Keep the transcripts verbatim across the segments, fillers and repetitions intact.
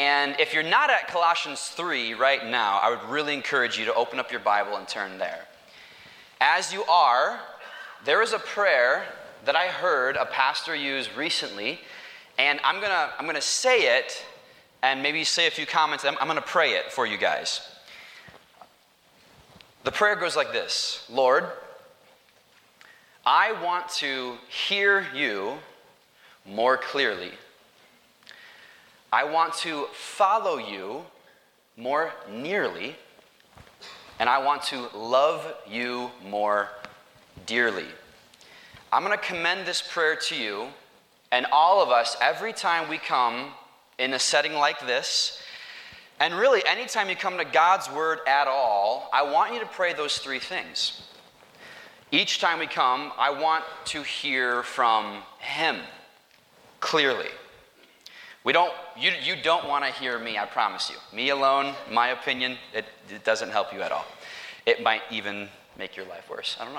And if you're not at Colossians three right now, I would really encourage you to open up your Bible and turn there. As you are, there is a prayer that I heard a pastor use recently, and I'm gonna I'm gonna say it, and maybe say a few comments. I'm, I'm gonna pray it for you guys. The prayer goes like this: Lord, I want to hear you more clearly. I want to follow you more nearly, and I want to love you more dearly. I'm going to commend this prayer to you and all of us every time we come in a setting like this. And really, anytime you come to God's Word at all, I want you to pray those three things. Each time we come, I want to hear from Him clearly. We don't, you, you don't want to hear me, I promise you. Me alone, my opinion, it, it doesn't help you at all. It might even make your life worse. I don't know.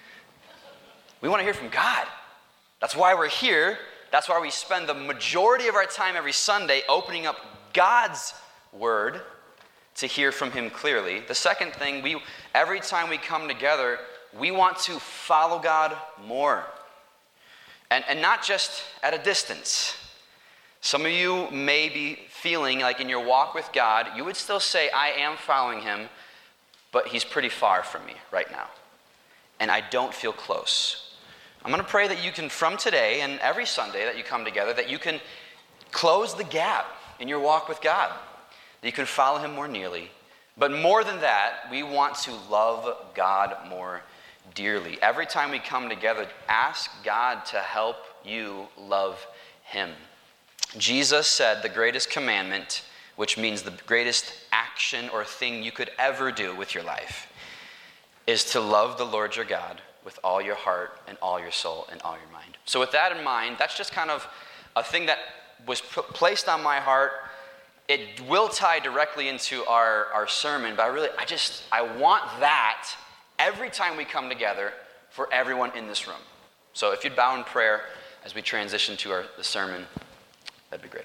We want to hear from God. That's why we're here. That's why we spend the majority of our time every Sunday opening up God's Word to hear from Him clearly. The second thing, we every time we come together, we want to follow God more. And, and not just at a distance. Some of you may be feeling like in your walk with God, you would still say, I am following Him, but He's pretty far from me right now. And I don't feel close. I'm going to pray that you can, from today and every Sunday that you come together, that you can close the gap in your walk with God. That you can follow Him more nearly. But more than that, we want to love God more dearly. Every time we come together, ask God to help you love Him. Jesus said the greatest commandment, which means the greatest action or thing you could ever do with your life, is to love the Lord your God with all your heart and all your soul and all your mind. So with that in mind, that's just kind of a thing that was put, placed on my heart. It will tie directly into our, our sermon, but I really, I just, I want that every time we come together for everyone in this room. So if you'd bow in prayer as we transition to our, the sermon, that'd be great.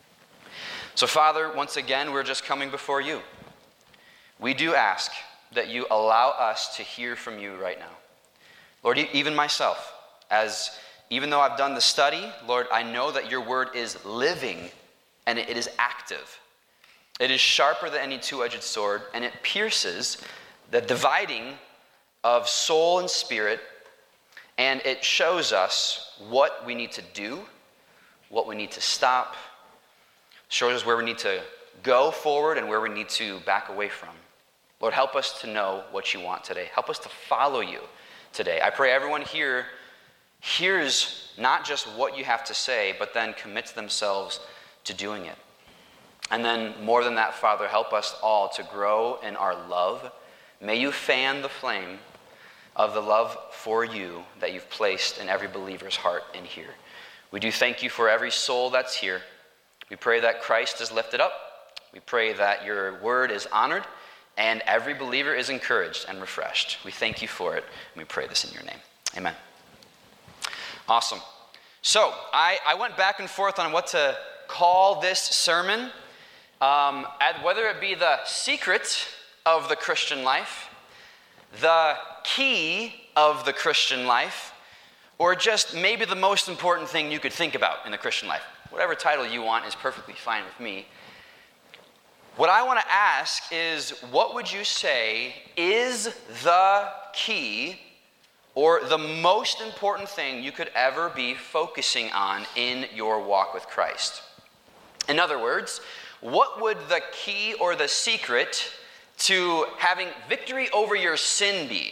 So Father, once again, we're just coming before you. We do ask that you allow us to hear from you right now. Lord, even myself, as even though I've done the study, Lord, I know that your word is living and it is active. It is sharper than any two-edged sword, and it pierces the dividing of soul and spirit, and it shows us what we need to do, what we need to stop, shows us where we need to go forward and where we need to back away from. Lord, help us to know what you want today. Help us to follow you today. I pray everyone here hears not just what you have to say, but then commits themselves to doing it. And then more than that, Father, help us all to grow in our love. May you fan the flame of the love for you that you've placed in every believer's heart in here. We do thank you for every soul that's here. We pray that Christ is lifted up. We pray that your word is honored and every believer is encouraged and refreshed. We thank you for it, and we pray this in your name. Amen. Awesome. So I, I went back and forth on what to call this sermon, um, whether it be the secret of the Christian life, the key of the Christian life, or just maybe the most important thing you could think about in the Christian life. Whatever title you want is perfectly fine with me. What I want to ask is, what would you say is the key or the most important thing you could ever be focusing on in your walk with Christ? In other words, what would the key or the secret to having victory over your sin be?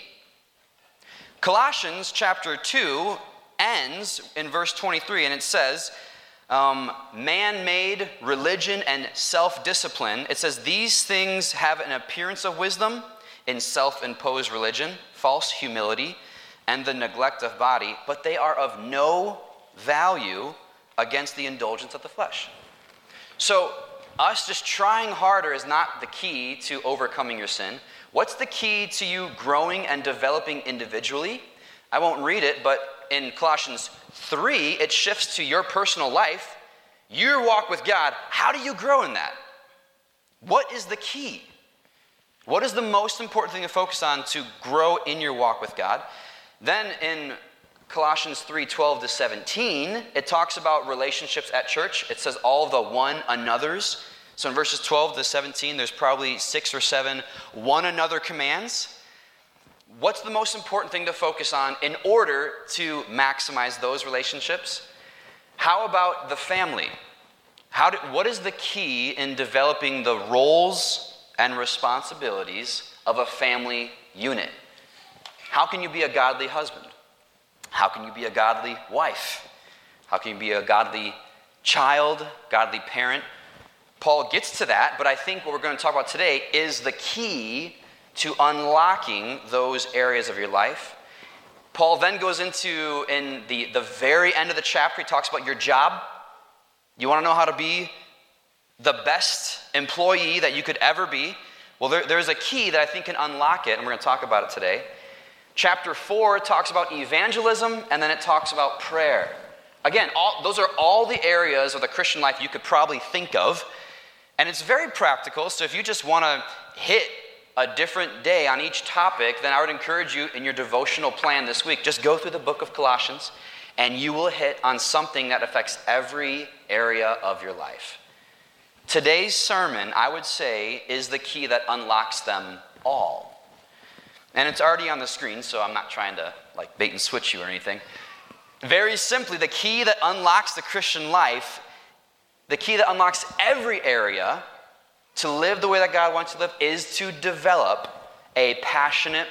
Colossians chapter two ends in verse twenty-three, and it says, um, man-made religion and self-discipline. It says, these things have an appearance of wisdom in self-imposed religion, false humility, and the neglect of body, but they are of no value against the indulgence of the flesh. So us just trying harder is not the key to overcoming your sin. What's the key to you growing and developing individually? I won't read it, but in Colossians three, it shifts to your personal life. your walk with God, how do you grow in that? What is the key? What is the most important thing to focus on to grow in your walk with God? Then in Colossians three, twelve to seventeen, it talks about relationships at church. It says all the one another's. So in verses twelve to seventeen, there's probably six or seven one another commands. What's the most important thing to focus on in order to maximize those relationships? How about the family? How do, what is the key in developing the roles and responsibilities of a family unit? How can you be a godly husband? How can you be a godly wife? How can you be a godly child, godly parent? Paul gets to that, but I think what we're going to talk about today is the key to unlocking those areas of your life. Paul then goes into, in the, the very end of the chapter, he talks about your job. You want to know how to be the best employee that you could ever be? Well, there, there's a key that I think can unlock it, and we're going to talk about it today. Chapter four talks about evangelism, and then it talks about prayer. Again, all, those are all the areas of the Christian life you could probably think of, and it's very practical, so if you just want to hit a different day on each topic, then I would encourage you in your devotional plan this week, just go through the book of Colossians, and you will hit on something that affects every area of your life. Today's sermon, I would say, is the key that unlocks them all. And it's already on the screen, so I'm not trying to like bait and switch you or anything. Very simply, the key that unlocks the Christian life, the key that unlocks every area to live the way that God wants to live, is to develop a passionate,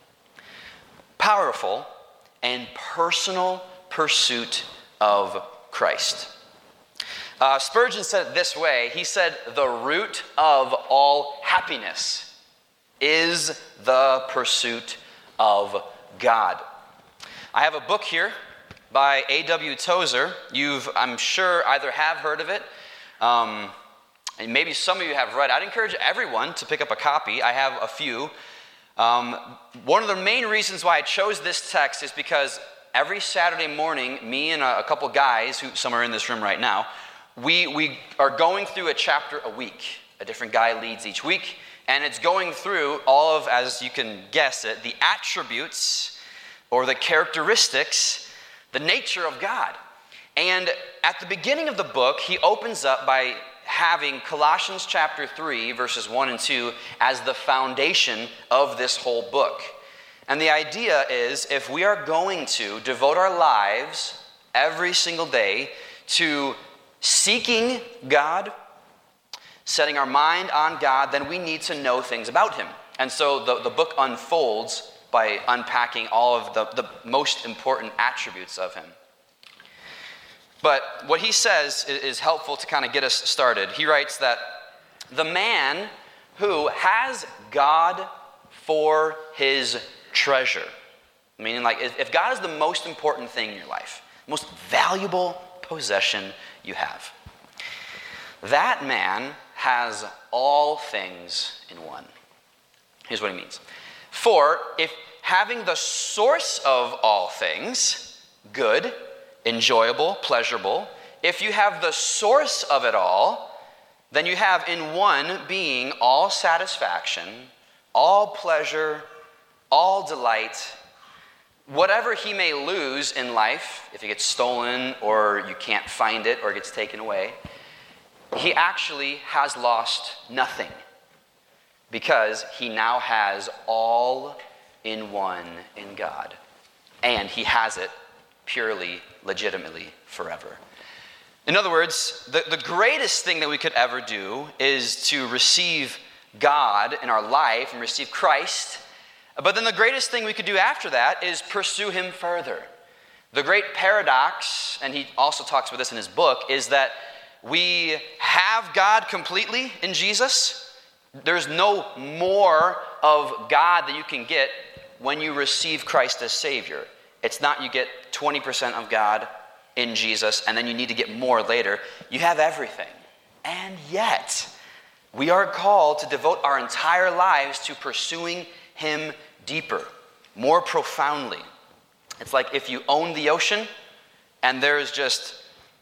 powerful, and personal pursuit of Christ. Uh, Spurgeon said it this way. He said, the root of all happiness is the pursuit of God. I have a book here by A W Tozer. You've, I'm sure, either have heard of it, um, and maybe some of you have read. I'd encourage everyone to pick up a copy. I have a few. Um, one of the main reasons why I chose this text is because every Saturday morning, me and a, a couple guys, who some are in this room right now, we, we are going through a chapter a week. A different guy leads each week, and it's going through all of, as you can guess it, the attributes or the characteristics, the nature of God. And at the beginning of the book, he opens up by having Colossians chapter three, verses one and two, as the foundation of this whole book. And the idea is, if we are going to devote our lives every single day to seeking God, setting our mind on God, then we need to know things about Him. And so the, the book unfolds by unpacking all of the, the most important attributes of Him. But what he says is helpful to kind of get us started. He writes that the man who has God for his treasure, meaning like if God is the most important thing in your life, most valuable possession you have, that man has all things in one. Here's what he means. For if having the source of all things, good, enjoyable, pleasurable, if you have the source of it all, then you have in one being all satisfaction, all pleasure, all delight. Whatever he may lose in life, if it gets stolen or you can't find it or it gets taken away, he actually has lost nothing because he now has all in one in God. And he has it purely, legitimately, forever. In other words, the, the greatest thing that we could ever do is to receive God in our life and receive Christ. But then the greatest thing we could do after that is pursue Him further. The great paradox, and he also talks about this in his book, is that we have God completely in Jesus. There's no more of God that you can get when you receive Christ as Savior. It's not you get twenty percent of God in Jesus and then you need to get more later. You have everything. And yet, we are called to devote our entire lives to pursuing Him deeper, more profoundly. It's like if you own the ocean and there's just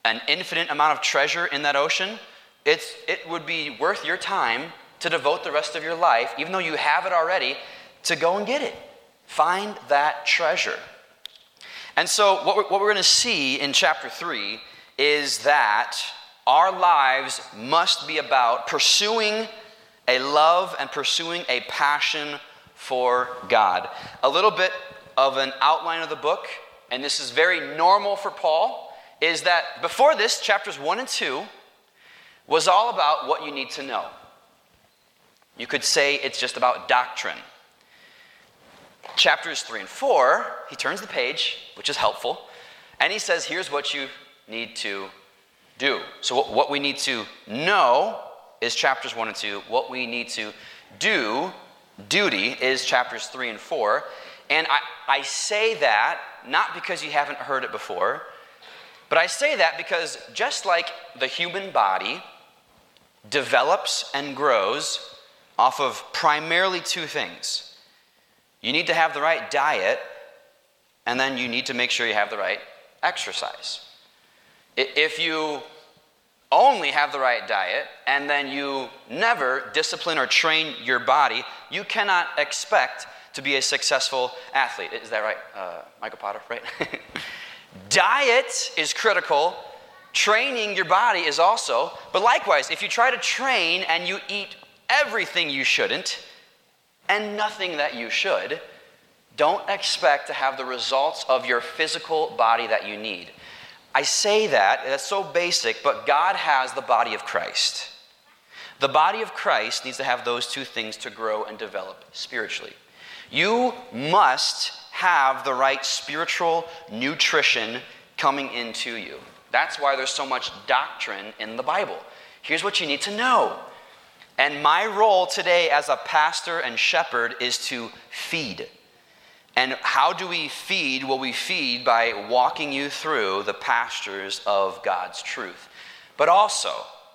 an infinite amount of treasure in that ocean, it's, it would be worth your time to devote the rest of your life, even though you have it already, to go and get it. Find that treasure. And so what we're, what we're going to see in chapter three is that our lives must be about pursuing a love and pursuing a passion for God. A little bit of an outline of the book, and this is very normal for Paul, is that before this, chapters one and two was all about what you need to know. You could say it's just about doctrine. Chapters three and four, he turns the page, which is helpful, and he says, here's what you need to do. So what, what we need to know is chapters one and two. What we need to do, duty, is chapters three and four. And I, I say that not because you haven't heard it before, but I say that because just like the human body develops and grows off of primarily two things. You need to have the right diet, and then you need to make sure you have the right exercise. If you only have the right diet, and then you never discipline or train your body, you cannot expect to be a successful athlete. Is that right, uh, Michael Potter, right? Diet is critical. Training your body is also. But likewise, if you try to train and you eat everything you shouldn't and nothing that you should, don't expect to have the results of your physical body that you need. I say that, that's so basic, but God has the body of Christ. The body of Christ needs to have those two things to grow and develop spiritually. You must have the right spiritual nutrition coming into you. That's why there's so much doctrine in the Bible. Here's what you need to know. And my role today as a pastor and shepherd is to feed. And how do we feed? Well, we feed by walking you through the pastures of God's truth. But also,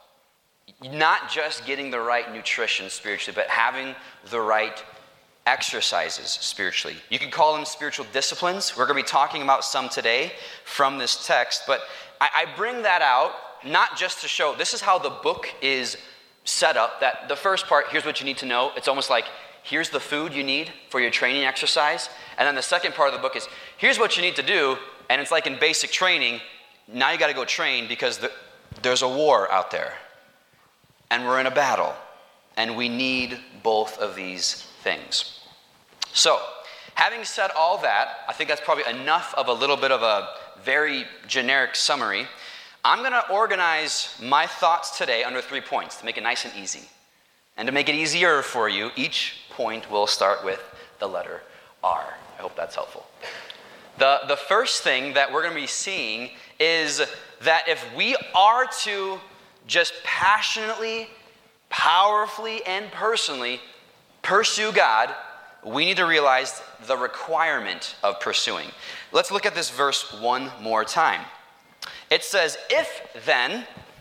not just getting the right nutrition spiritually, but having the right exercises spiritually. You can call them spiritual disciplines. We're going to be talking about some today from this text, but I, I bring that out not just to show this is how the book is set up, that the first part, here's what you need to know. It's almost like, here's the food you need for your training exercise. And then the second part of the book is, here's what you need to do. And it's like in basic training, now you got to go train because the, there's a war out there. And we're in a battle. And we need both of these things. So, having said all that, I think that's probably enough of a little bit of a very generic summary. I'm going to organize my thoughts today under three points to make it nice and easy. And to make it easier for you, each point will start with the letter R. I hope that's helpful. The, the first thing that we're going to be seeing is that if we are to just passionately, powerfully, and personally pursue God, we need to realize the requirement of pursuing. Let's look at this verse one more time. It says, if then,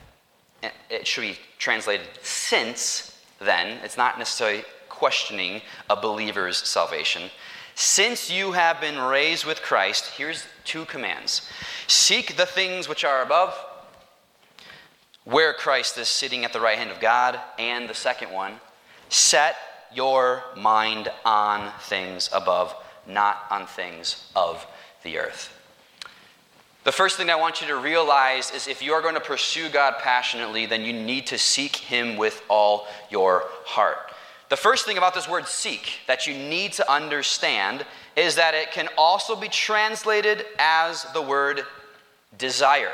it should be translated since then, it's not necessarily questioning a believer's salvation. Since you have been raised with Christ, here's two commands. Seek the things which are above, where Christ is sitting at the right hand of God. And the second one, set your mind on things above, not on things of the earth. The first thing I want you to realize is if you are going to pursue God passionately, then you need to seek Him with all your heart. The first thing about this word seek that you need to understand is that it can also be translated as the word desire.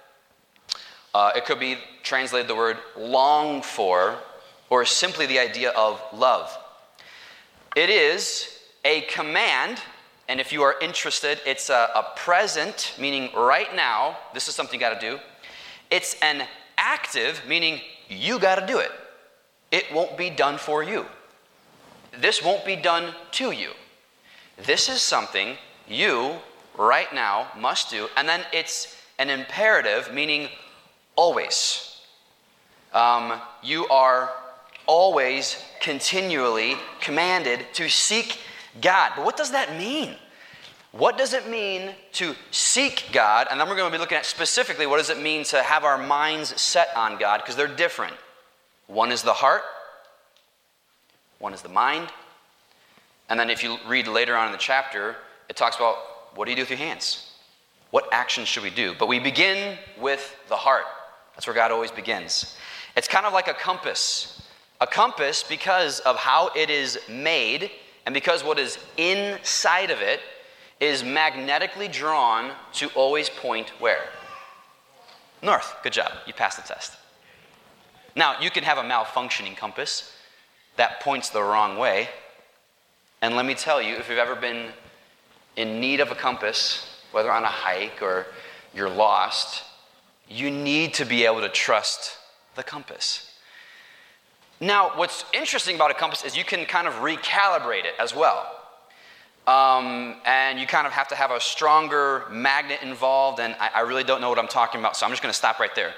Uh, it could be translated the word long for, or simply the idea of love. It is a command. And if you are interested, it's a, a present, meaning right now, this is something you got to do. It's an active, meaning you got to do it. It won't be done for you. This won't be done to you. This is something you, right now, must do. And then it's an imperative, meaning always. Um, you are always, continually commanded to seek God. But what does that mean? What does it mean to seek God? And then we're going to be looking at specifically what does it mean to have our minds set on God, because they're different. One is the heart, one is the mind. And then if you read later on in the chapter, it talks about what do you do with your hands? What actions should we do? But we begin with the heart. That's where God always begins. It's kind of like a compass. A compass, because of how it is made and because what is inside of it is magnetically drawn to always point where? North. Good job. You passed the test. Now, you can have a malfunctioning compass that points the wrong way. And let me tell you, if you've ever been in need of a compass, whether on a hike or you're lost, you need to be able to trust the compass. Now, what's interesting about a compass is you can kind of recalibrate it as well. Um, and you kind of have to have a stronger magnet involved, and I, I really don't know what I'm talking about, so I'm just going to stop right there.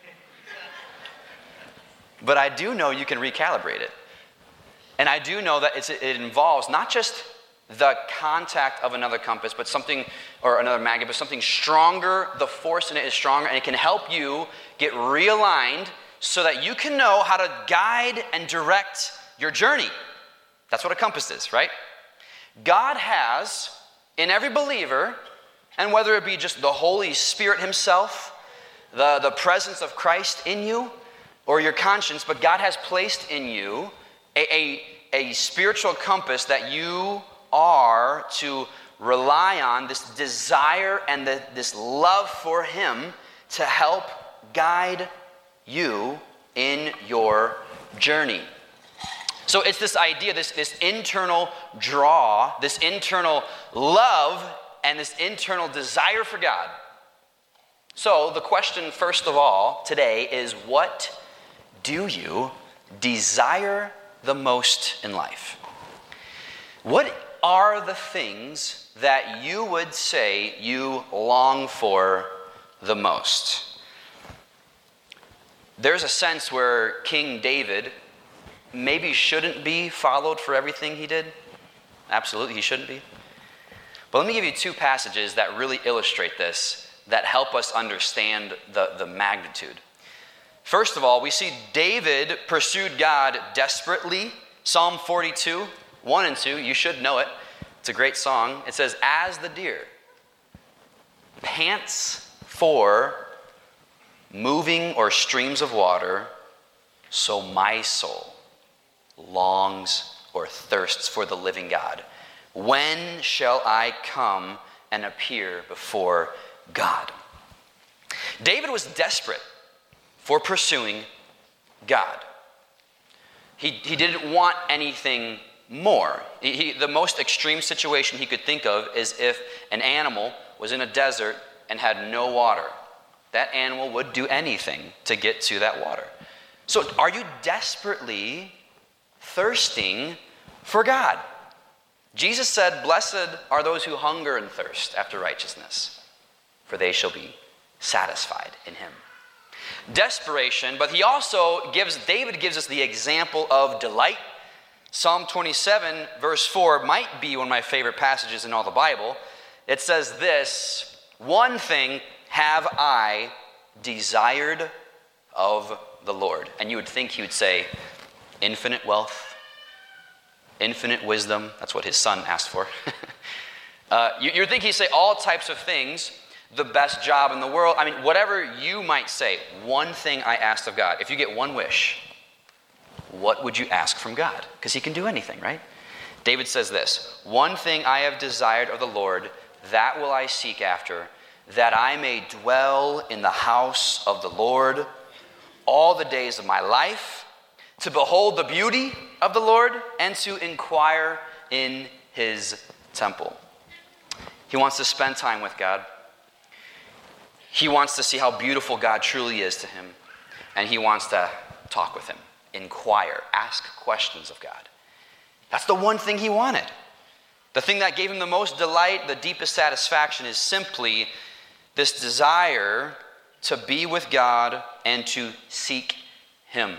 But I do know you can recalibrate it. And I do know that it's, it involves not just the contact of another compass, but something, or another magnet, but something stronger. The force in it is stronger, and it can help you get realigned so that you can know how to guide and direct your journey. That's what a compass is, right? God has, in every believer, and whether it be just the Holy Spirit himself, the, the presence of Christ in you, or your conscience, but God has placed in you a, a, a spiritual compass that you are to rely on, this desire and the, this love for him to help guide you in your journey. So it's this idea, this, this internal draw, this internal love, and this internal desire for God. So the question, first of all, today is, what do you desire the most in life? What are the things that you would say you long for the most? There's a sense where King David maybe shouldn't be followed for everything he did. Absolutely, he shouldn't be. But let me give you two passages that really illustrate this, that help us understand the, the magnitude. First of all, we see David pursued God desperately. Psalm forty-two, one and two, you should know it. It's a great song. It says, as the deer pants for moving or streams of water, so my soul longs or thirsts for the living God. When shall I come and appear before God? David was desperate for pursuing God. He, he didn't want anything more. He, he, the most extreme situation he could think of is if an animal was in a desert and had no water. That animal would do anything to get to that water. So are you desperately thirsting for God? Jesus said, blessed are those who hunger and thirst after righteousness, for they shall be satisfied in him. Desperation, but he also gives, David gives us the example of delight. Psalm twenty-seven, verse four, might be one of my favorite passages in all the Bible. It says this, one thing have I desired of the Lord. And you would think he would say, infinite wealth, infinite wisdom. That's what his son asked for. uh, you, you would think he'd say all types of things, the best job in the world. I mean, whatever you might say, one thing I asked of God. If you get one wish, what would you ask from God? Because he can do anything, right? David says this, one thing I have desired of the Lord, that will I seek after, that I may dwell in the house of the Lord all the days of my life, to behold the beauty of the Lord and to inquire in his temple. He wants to spend time with God. He wants to see how beautiful God truly is to him. And he wants to talk with him, inquire, ask questions of God. That's the one thing he wanted. The thing that gave him the most delight, the deepest satisfaction, is simply this desire to be with God and to seek him.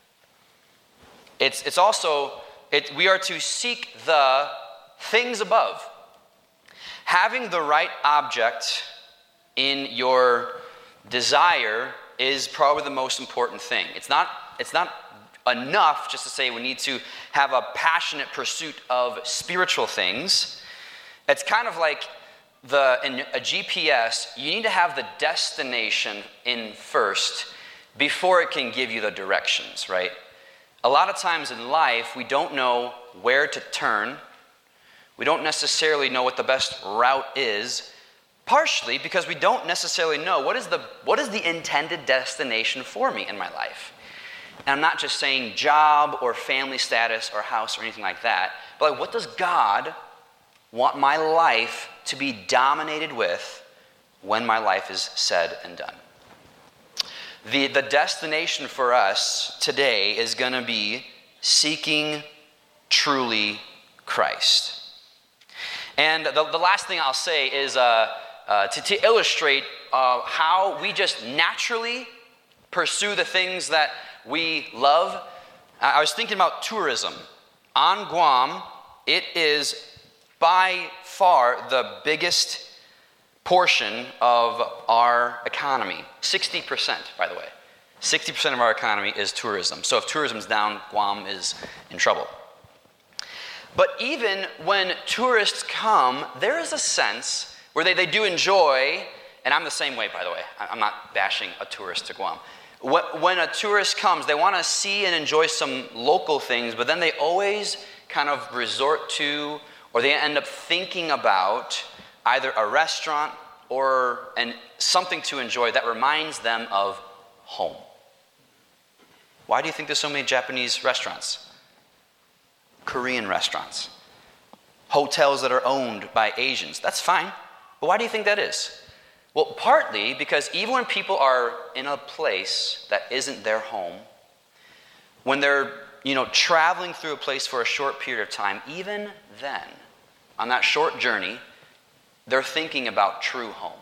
It's, it's also, it, we are to seek the things above. Having the right object in your desire is probably the most important thing. It's not, it's not enough just to say we need to have a passionate pursuit of spiritual things. It's kind of like the in a G P S, you need to have the destination in first before it can give you the directions, right? A lot of times in life, we don't know where to turn. We don't necessarily know what the best route is, partially because we don't necessarily know what is the what is the intended destination for me in my life. And I'm not just saying job or family status or house or anything like that, but like, what does God want my life to be dominated with when my life is said and done? The, the destination for us today is going to be seeking truly Christ. And the, the last thing I'll say is uh, uh, to, to illustrate uh, how we just naturally pursue the things that we love. I was thinking about tourism. On Guam, it is by far the biggest portion of our economy. sixty percent, by the way. sixty percent of our economy is tourism. So if tourism's down, Guam is in trouble. But even when tourists come, there is a sense where they, they do enjoy, and I'm the same way, by the way. I'm not bashing a tourist to Guam. When a tourist comes, they want to see and enjoy some local things, but then they always kind of resort to, or they end up thinking about either a restaurant or an, something to enjoy that reminds them of home. Why do you think there's so many Japanese restaurants? Korean restaurants. Hotels that are owned by Asians. That's fine. But why do you think that is? Well, partly because even when people are in a place that isn't their home, when they're, you know, traveling through a place for a short period of time, even then, on that short journey, they're thinking about true home.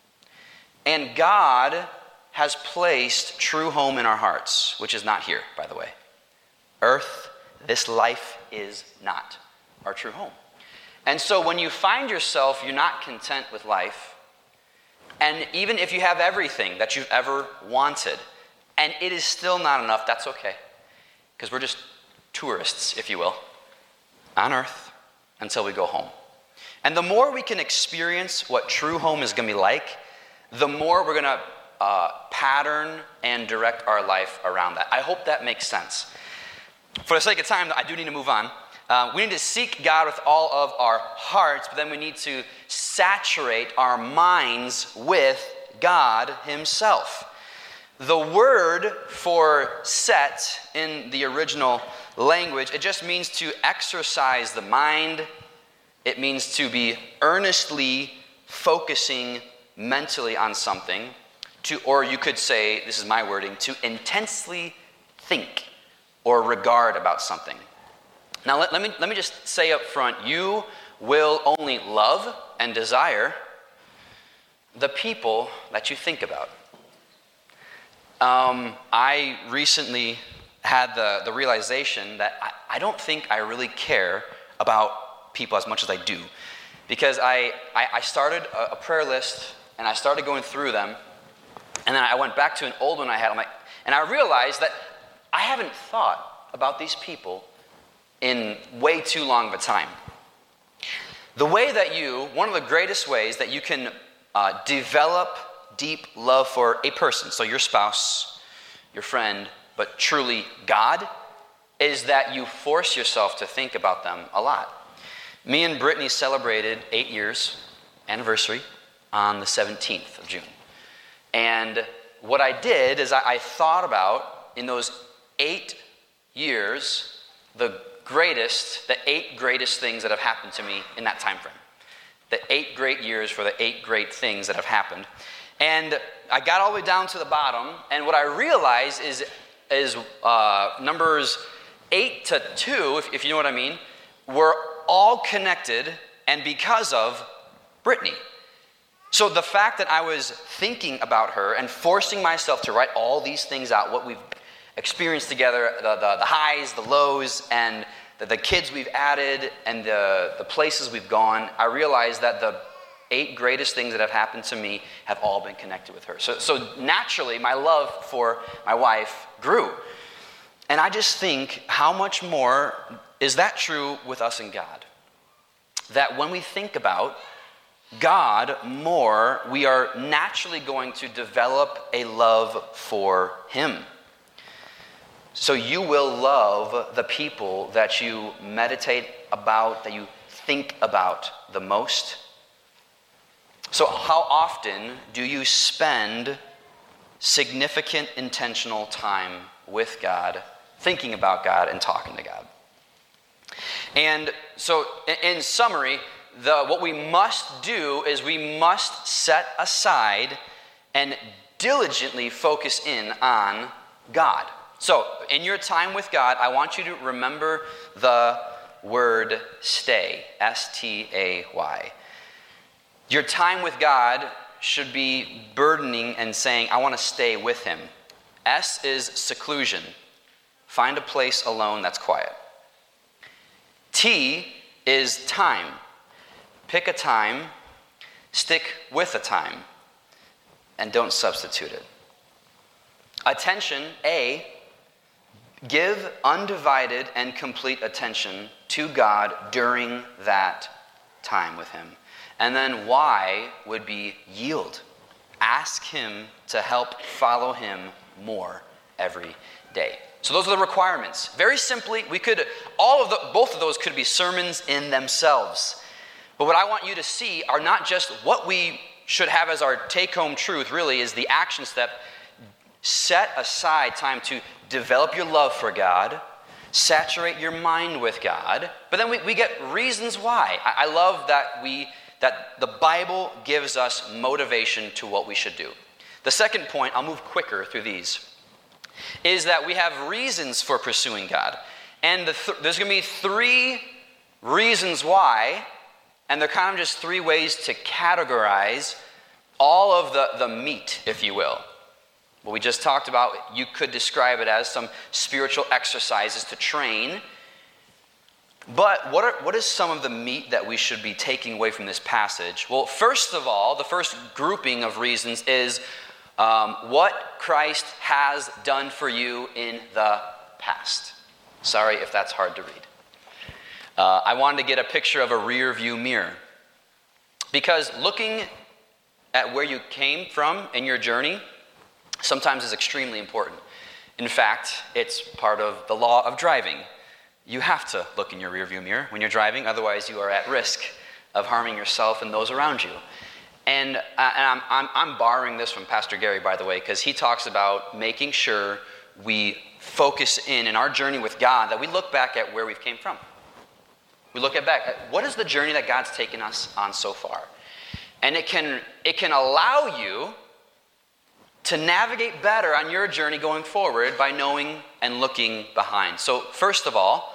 And God has placed true home in our hearts, which is not here, by the way. Earth, this life is not our true home. And so when you find yourself, you're not content with life, and even if you have everything that you've ever wanted, and it is still not enough, that's okay. Because we're just tourists, if you will, on earth until we go home. And the more we can experience what true home is going to be like, the more we're going to uh, pattern and direct our life around that. I hope that makes sense. For the sake of time, I do need to move on. Uh, we need to seek God with all of our hearts, but then we need to saturate our minds with God Himself. The word for set in the original language, it just means to exercise the mind. It means to be earnestly focusing mentally on something, to, or you could say, this is my wording, to intensely think or regard about something. Now, let, let me let me just say up front, you will only love and desire the people that you think about. Um, I recently had the, the realization that I, I don't think I really care about people as much as I do. Because I, I, I started a, a prayer list, and I started going through them, and then I went back to an old one I had, I'm like, and I realized that I haven't thought about these people in way too long of a time. The way that you, one of the greatest ways that you can uh, develop deep love for a person, so your spouse, your friend, but truly God, is that you force yourself to think about them a lot. Me and Brittany celebrated eight years anniversary on the seventeenth of June. And what I did is I, I thought about, in those eight years, the greatest, the eight greatest things that have happened to me in that time frame. The eight great years for the eight great things that have happened. And I got all the way down to the bottom, and what I realized is, is uh, numbers eight to two, if, if you know what I mean, were all connected and because of Brittany. So the fact that I was thinking about her and forcing myself to write all these things out, what we've experienced together, the, the, the highs, the lows, and the, the kids we've added, and the, the places we've gone, I realized that the eight greatest things that have happened to me have all been connected with her. So, so naturally, my love for my wife grew. And I just think, how much more is that true with us and God? That when we think about God more, we are naturally going to develop a love for him. So you will love the people that you meditate about, that you think about the most. So how often do you spend significant intentional time with God, thinking about God and talking to God? And so in summary, the what we must do is we must set aside and diligently focus in on God. So in your time with God, I want you to remember the word stay, S T A Y. Your time with God should be burdening and saying, I want to stay with him. S is seclusion. Find a place alone that's quiet. T is time. Pick a time, stick with a time, and don't substitute it. Attention, A, give undivided and complete attention to God during that time with him. And then Y would be yield. Ask him to help follow him more every day. So those are the requirements. Very simply, we could, all of the, both of those could be sermons in themselves. But what I want you to see are not just what we should have as our take-home truth, really, is the action step. Set aside time to develop your love for God, saturate your mind with God, but then we, we get reasons why. I, I love that we that the Bible gives us motivation to what we should do. The second point, I'll move quicker through these, is that we have reasons for pursuing God. And the th- there's going to be three reasons why, and they're kind of just three ways to categorize all of the, the meat, if you will. What we just talked about, you could describe it as some spiritual exercises to train. But what, are, what is some of the meat that we should be taking away from this passage? Well, first of all, the first grouping of reasons is um, what Christ has done for you in the past. Sorry if that's hard to read. Uh, I wanted to get a picture of a rear view mirror. Because looking at where you came from in your journey sometimes is extremely important. In fact, it's part of the law of driving. You have to look in your rearview mirror when you're driving, otherwise you are at risk of harming yourself and those around you. And, uh, and I'm, I'm, I'm borrowing this from Pastor Gary, by the way, because he talks about making sure we focus in in our journey with God, that we look back at where we've came from. We look at back at what is the journey that God's taken us on so far. And it can it can allow you to navigate better on your journey going forward by knowing and looking behind. So first of all,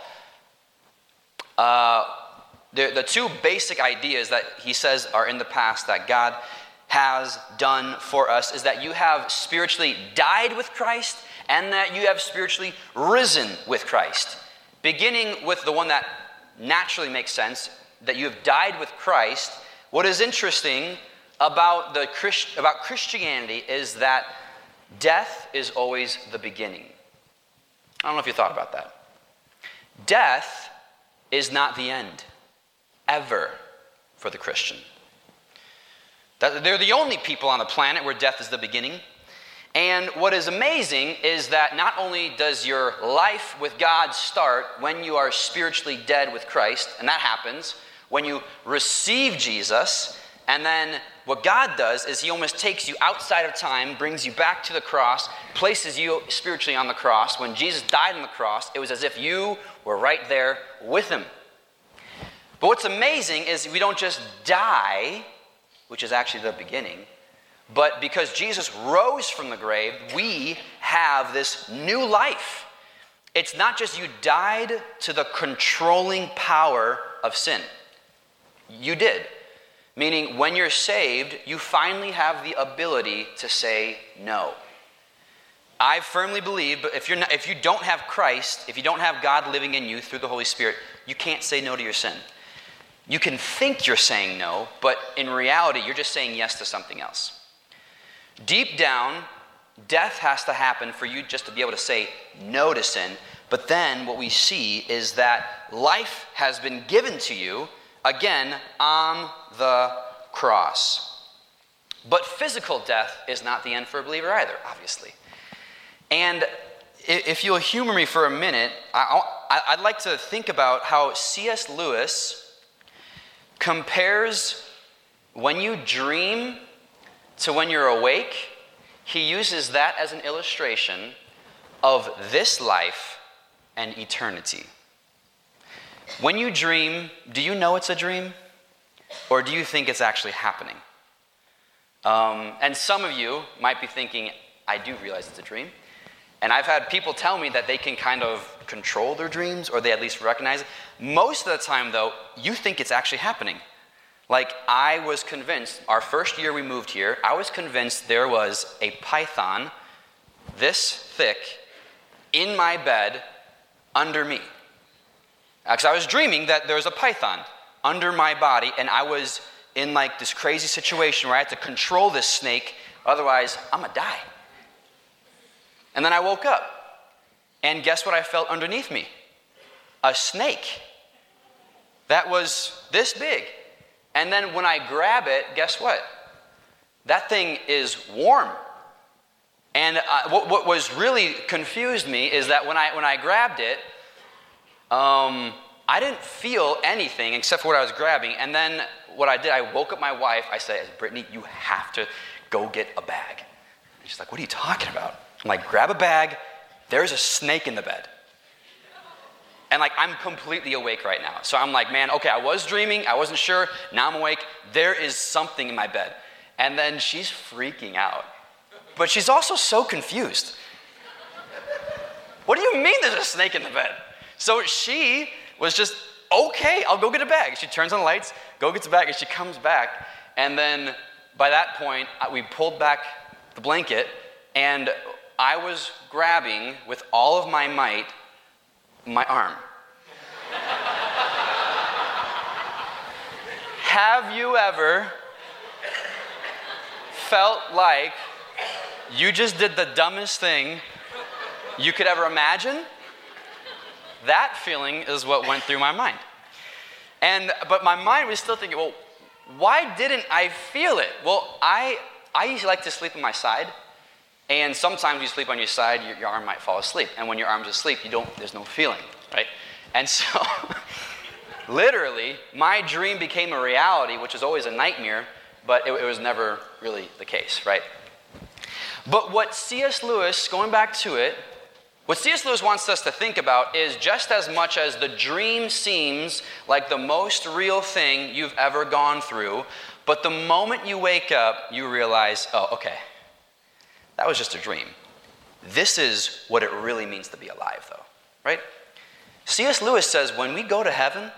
uh, the, the two basic ideas that he says are in the past that God has done for us is that you have spiritually died with Christ and that you have spiritually risen with Christ. Beginning with the one that naturally makes sense, that you have died with Christ. What is interesting about the Christ, about Christianity is that death is always the beginning. I don't know if you thought about that. Death is not the end, ever, for the Christian. That they're the only people on the planet where death is the beginning. And what is amazing is that not only does your life with God start when you are spiritually dead with Christ, and that happens when you receive Jesus, and then what God does is he almost takes you outside of time, brings you back to the cross, places you spiritually on the cross. When Jesus died on the cross, it was as if you were right there with him. But what's amazing is we don't just die, which is actually the beginning, but because Jesus rose from the grave, we have this new life. It's not just you died to the controlling power of sin. You did. Meaning, when you're saved, you finally have the ability to say no. I firmly believe, but if you're not, if you don't have Christ, if you don't have God living in you through the Holy Spirit, you can't say no to your sin. You can think you're saying no, but in reality, you're just saying yes to something else. Deep down, death has to happen for you just to be able to say no to sin. But then what we see is that life has been given to you, again, on the cross. But physical death is not the end for a believer either, obviously. And if you'll humor me for a minute, I'd like to think about how C S Lewis compares when you dream to when you're awake. He uses that as an illustration of this life and eternity. When you dream, do you know it's a dream? Or do you think it's actually happening? Um, and some of you might be thinking, I do realize it's a dream. And I've had people tell me that they can kind of control their dreams, or they at least recognize it. Most of the time, though, you think it's actually happening. Like, I was convinced, our first year we moved here, I was convinced there was a python this thick in my bed under me. Because I was dreaming that there was a python under my body, and I was in like this crazy situation where I had to control this snake, otherwise I'm gonna die. And then I woke up, and guess what I felt underneath me? A snake that was this big. And then when I grab it, guess what? That thing is warm. And uh, what, what was really confused me is that when I when I grabbed it, um, I didn't feel anything except for what I was grabbing. And then what I did, I woke up my wife. I said, Brittany, you have to go get a bag. And she's like, what are you talking about? I'm like, grab a bag. There's a snake in the bed. And like, I'm completely awake right now. So I'm like, man, okay, I was dreaming. I wasn't sure. Now I'm awake. There is something in my bed. And then she's freaking out. But she's also so confused. What do you mean there's a snake in the bed? So she was just, okay, I'll go get a bag. She turns on the lights, go gets a bag, and she comes back. And then by that point, we pulled back the blanket, and I was grabbing with all of my might my arm. Have you ever felt like you just did the dumbest thing you could ever imagine? That feeling is what went through my mind. And but my mind was still thinking, well, why didn't I feel it? Well, I I usually like to sleep on my side. And sometimes you sleep on your side, your, your arm might fall asleep. And when your arm's asleep, you don't, there's no feeling, right? And so, literally, my dream became a reality, which is always a nightmare, but it, it was never really the case, right? But what C S Lewis, going back to it, what C S Lewis wants us to think about is just as much as the dream seems like the most real thing you've ever gone through, but the moment you wake up, you realize, oh, okay, that was just a dream. This is what it really means to be alive, though, right? C S Lewis says when we go to heaven,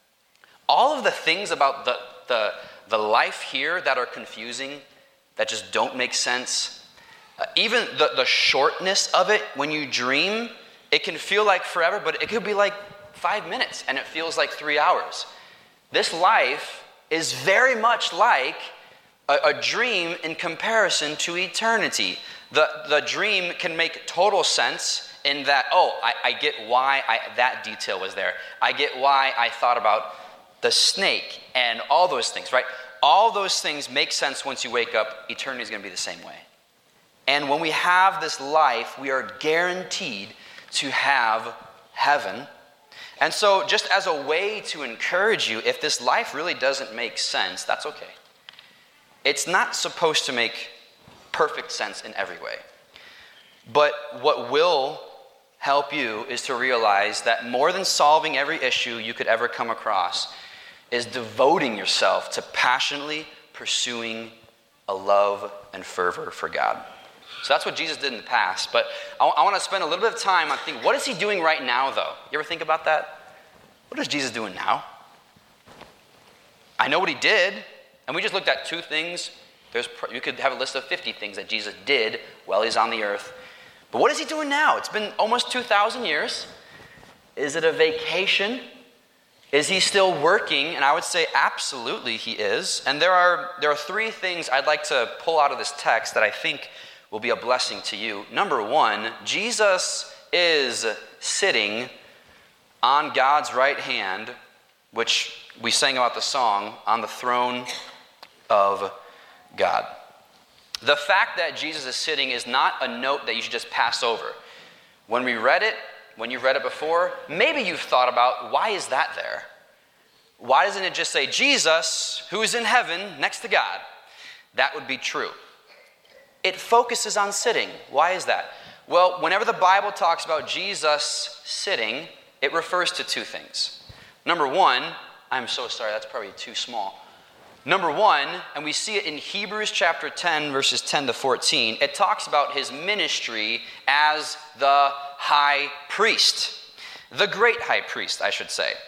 all of the things about the, the, the life here that are confusing, that just don't make sense, uh, even the, the shortness of it, when you dream, it can feel like forever, but it could be like five minutes, and it feels like three hours. This life is very much like a, a dream in comparison to eternity. The, the dream can make total sense in that, oh, I, I get why I, that detail was there. I get why I thought about the snake and all those things, right? All those things make sense once you wake up. Eternity is going to be the same way. And when we have this life, we are guaranteed to have heaven. And so just as a way to encourage you, if this life really doesn't make sense, that's okay. It's not supposed to make perfect sense in every way. But what will help you is to realize that more than solving every issue you could ever come across is devoting yourself to passionately pursuing a love and fervor for God. So that's what Jesus did in the past. But I, I want to spend a little bit of time on thinking, what is he doing right now, though? You ever think about that? What is Jesus doing now? I know what he did, and we just looked at two things. There's, you could have a list of fifty things that Jesus did while he's on the earth. But what is he doing now? It's been almost two thousand years. Is it a vacation? Is he still working? And I would say absolutely he is. And there are there are three things I'd like to pull out of this text that I think will be a blessing to you. Number one, Jesus is sitting on God's right hand, which we sang about the song, on the throne of God. The fact that Jesus is sitting is not a note that you should just pass over. When we read it, when you've read it before, maybe you've thought about, why is that there? Why doesn't it just say, Jesus, who is in heaven next to God? That would be true. It focuses on sitting. Why is that? Well, whenever the Bible talks about Jesus sitting, it refers to two things. Number one, I'm so sorry, that's probably too small. Number one, and we see it in Hebrews chapter ten, verses ten to fourteen, it talks about his ministry as the high priest. The great high priest, I should say.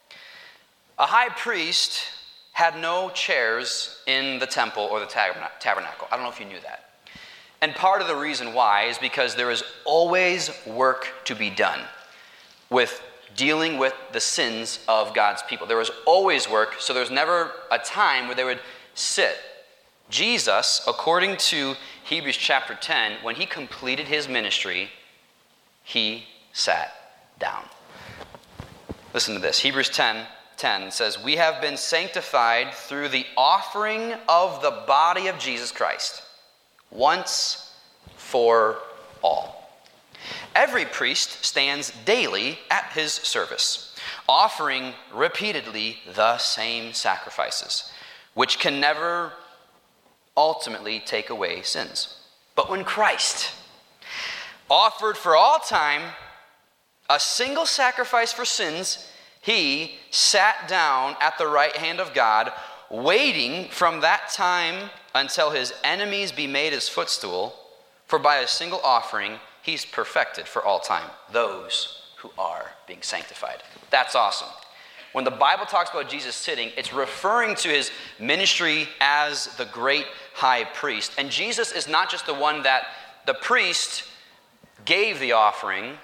A high priest had no chairs in the temple or the tabernacle. I don't know if you knew that. And part of the reason why is because there is always work to be done with dealing with the sins of God's people. There was always work, so there's never a time where they would sit. Jesus, according to Hebrews chapter ten, when he completed his ministry, he sat down. Listen to this. Hebrews ten ten says, "We have been sanctified through the offering of the body of Jesus Christ, once for all. Every priest stands daily at his service, offering repeatedly the same sacrifices, which can never ultimately take away sins. But when Christ offered for all time a single sacrifice for sins, he sat down at the right hand of God, waiting from that time until his enemies be made his footstool. For by a single offering, he's perfected for all time those who are being sanctified." That's awesome. When the Bible talks about Jesus sitting, it's referring to his ministry as the great high priest. And Jesus is not just the one that the priest gave the offering.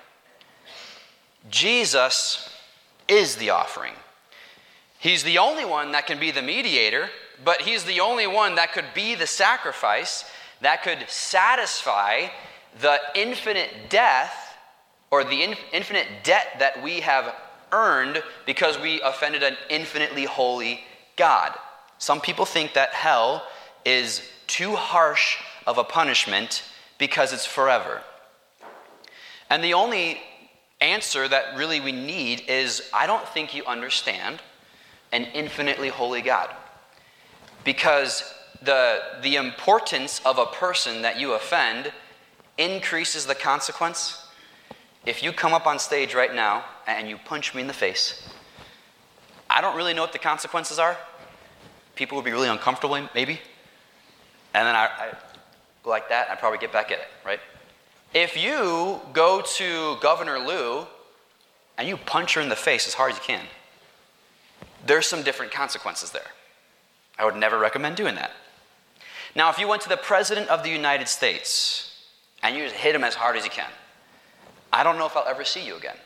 Jesus is the offering. He's the only one that can be the mediator, but he's the only one that could be the sacrifice that could satisfy the infinite death or the in, infinite debt that we have earned because we offended an infinitely holy God. Some people think that hell is too harsh of a punishment because it's forever. And the only answer that really we need is, I don't think you understand an infinitely holy God. Because the, the importance of a person that you offend increases the consequence. If you come up on stage right now and you punch me in the face, I don't really know what the consequences are. People would be really uncomfortable, maybe. And then I, I go like that, and I'd probably get back at it, right? If you go to Governor Lou and you punch her in the face as hard as you can, there's some different consequences there. I would never recommend doing that. Now, if you went to the President of the United States and you just hit him as hard as you can, I don't know if I'll ever see you again.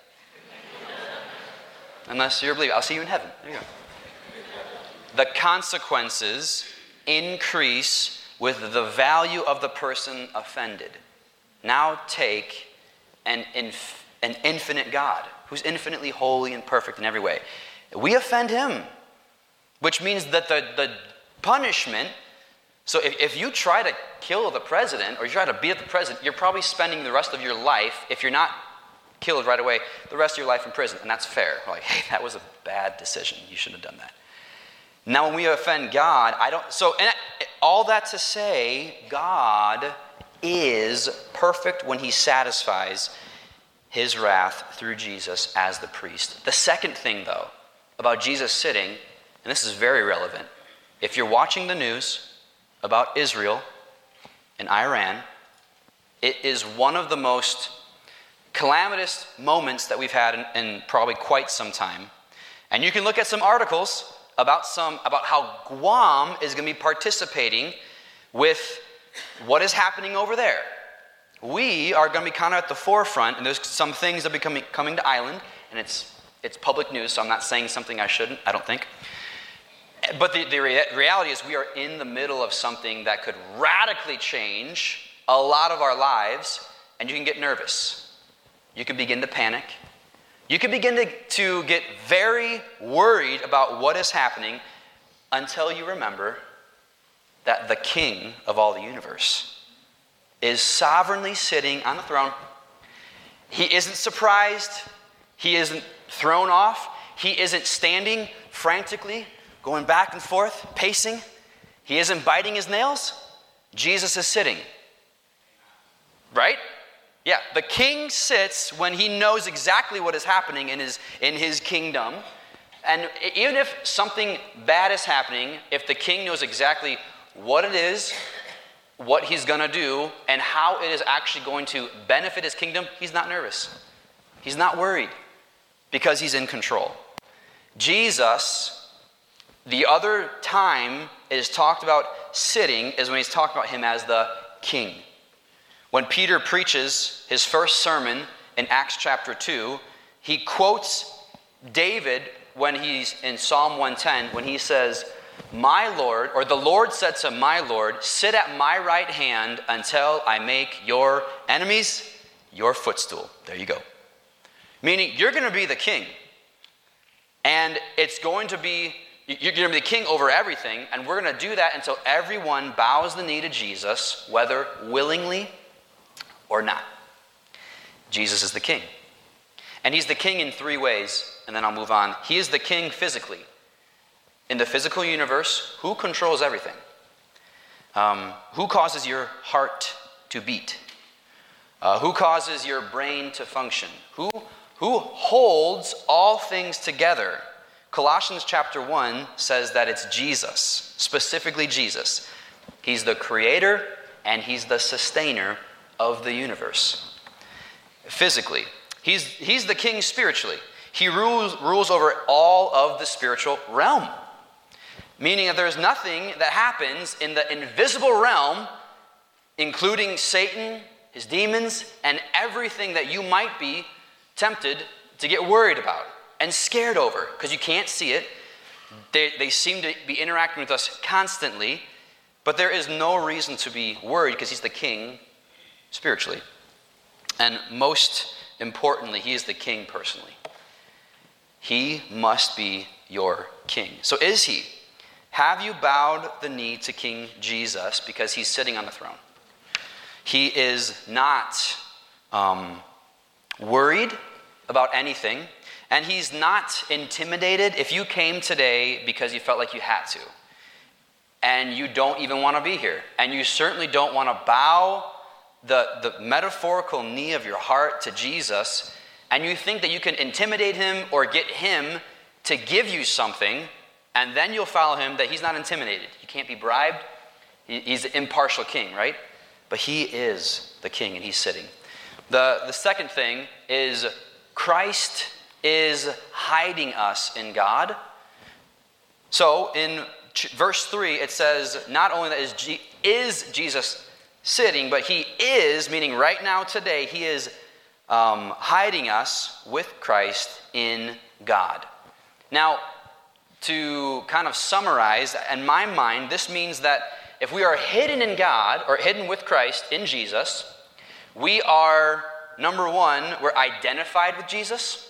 Unless you're believing. I'll see you in heaven. There you go. The consequences increase with the value of the person offended. Now take an, inf- an infinite God who's infinitely holy and perfect in every way. We offend him, which means that the, the punishment, so if, if you try to kill the president or you try to beat up the president, you're probably spending the rest of your life, if you're not killed right away, the rest of your life in prison. And that's fair. We're like, hey, that was a bad decision. You shouldn't have done that. Now when we offend God, I don't, so and all that to say, God is perfect when he satisfies his wrath through Jesus as the priest. The second thing, though, about Jesus sitting, and this is very relevant, if you're watching the news about Israel and Iran, it is one of the most calamitous moments that we've had in, in probably quite some time. And you can look at some articles about some about how Guam is going to be participating with what is happening over there. We are going to be kind of at the forefront, and there's some things that are becoming coming to island, and it's it's public news, so I'm not saying something I shouldn't, I don't think. But the, the rea- reality is we are in the middle of something that could radically change a lot of our lives, and you can get nervous. You can begin to panic. You can begin to, to get very worried about what is happening until you remember that the King of all the universe is sovereignly sitting on the throne. He isn't surprised. He isn't thrown off. He isn't standing frantically, going back and forth, pacing. He isn't biting his nails. Jesus is sitting. Right? Yeah, the king sits when he knows exactly what is happening in his, in his kingdom. And even if something bad is happening, if the king knows exactly what it is, what he's going to do, and how it is actually going to benefit his kingdom, he's not nervous. He's not worried because he's in control. Jesus, the other time it is talked about sitting is when he's talking about him as the king. When Peter preaches his first sermon in Acts chapter two, he quotes David when he's in Psalm one ten, when he says, "My Lord," or the Lord said to my Lord, "Sit at my right hand until I make your enemies your footstool." There you go. Meaning, you're going to be the king. And it's going to be, you're going to be the king over everything. And we're going to do that until everyone bows the knee to Jesus, whether willingly or not. Jesus is the king. And he's the king in three ways, and then I'll move on. He is the king physically. In the physical universe, who controls everything? Um, who causes your heart to beat? Uh, who causes your brain to function? Who, who holds all things together? Colossians chapter one says that it's Jesus, specifically Jesus. He's the creator and he's the sustainer of the universe. Physically, he's, he's the king spiritually. He rules, rules over all of the spiritual realm. Meaning that there's nothing that happens in the invisible realm, including Satan, his demons, and everything that you might be tempted to get worried about and scared over, because you can't see it. They, they seem to be interacting with us constantly, but there is no reason to be worried because he's the king spiritually. And most importantly, he is the king personally. He must be your king. So is he? Have you bowed the knee to King Jesus because he's sitting on the throne? He is not um, worried about anything, and he's not intimidated if you came today because you felt like you had to, and you don't even want to be here, and you certainly don't want to bow the, the metaphorical knee of your heart to Jesus, and you think that you can intimidate him or get him to give you something, and then you'll follow him, that he's not intimidated. You can't be bribed. He's the impartial king, right? But he is the king, and he's sitting. The, the second thing is Christ is hiding us in God. So in ch- verse three, it says, not only that is, G- is Jesus sitting, but he is, meaning right now, today, he is um, hiding us with Christ in God. Now, to kind of summarize, in my mind, this means that if we are hidden in God, or hidden with Christ in Jesus, we are, number one, we're identified with Jesus.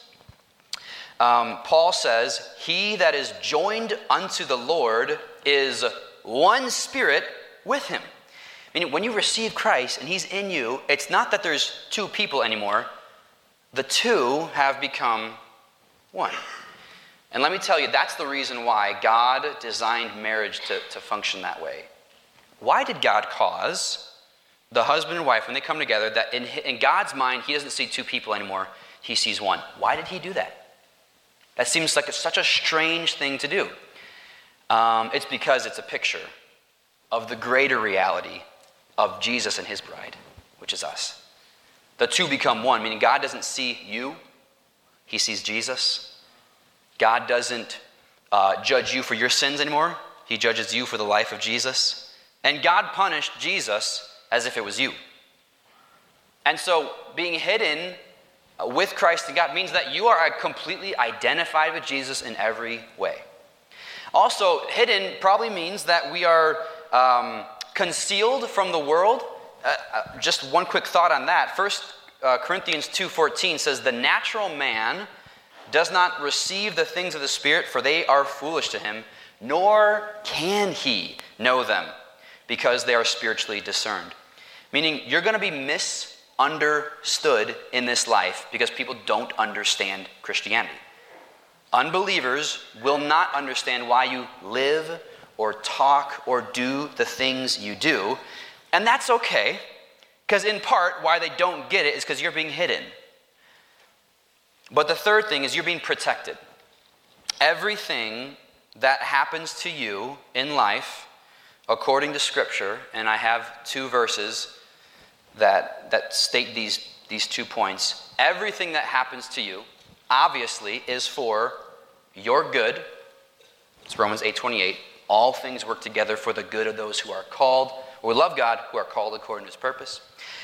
Um, Paul says, he that is joined unto the Lord is one spirit with him. Meaning, when you receive Christ and he's in you, it's not that there's two people anymore. The two have become one. And let me tell you, that's the reason why God designed marriage to, to function that way. Why did God cause the husband and wife, when they come together, that in, in God's mind, he doesn't see two people anymore, he sees one? Why did he do that? That seems like it's such a strange thing to do. Um, it's because it's a picture of the greater reality of Jesus and his bride, which is us. The two become one, meaning God doesn't see you, he sees Jesus. God doesn't uh, judge you for your sins anymore. He judges you for the life of Jesus. And God punished Jesus as if it was you. And so being hidden with Christ and God means that you are completely identified with Jesus in every way. Also, hidden probably means that we are um, concealed from the world. Uh, uh, just one quick thought on that. First uh, Corinthians two fourteen says, the natural man does not receive the things of the Spirit, for they are foolish to him, nor can he know them, because they are spiritually discerned. Meaning, you're going to be misunderstood in this life because people don't understand Christianity. Unbelievers will not understand why you live or talk or do the things you do. And that's okay, because in part, why they don't get it is because you're being hidden. But the third thing is you're being protected. Everything that happens to you in life, according to Scripture, and I have two verses that, that state these, these two points. Everything that happens to you, obviously, is for your good. It's Romans eight twenty-eight. All things work together for the good of those who are called, or love God, who are called according to his purpose,